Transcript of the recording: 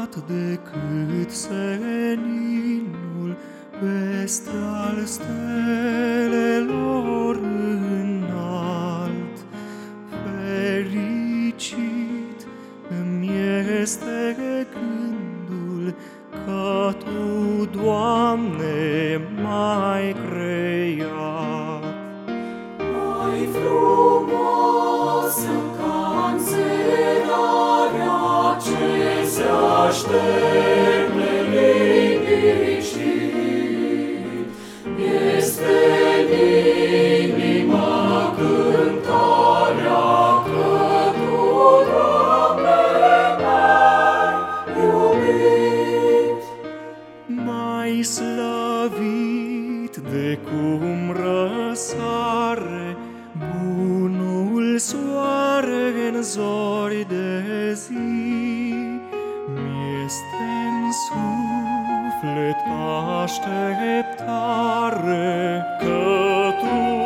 înalt decât seninul peste al stelelor înalt. Fericit îmi este gândul că Tu, Doamne, m-ai creat. Mai frumoasă ca înserarea ce se așterne liniștit, este în inima cântarea că Tu, Doamne, m-ai iubit. Mai slăvit de cum răsare bunul soare în zori de zi, mi-este-n suflet așteptare că Tu,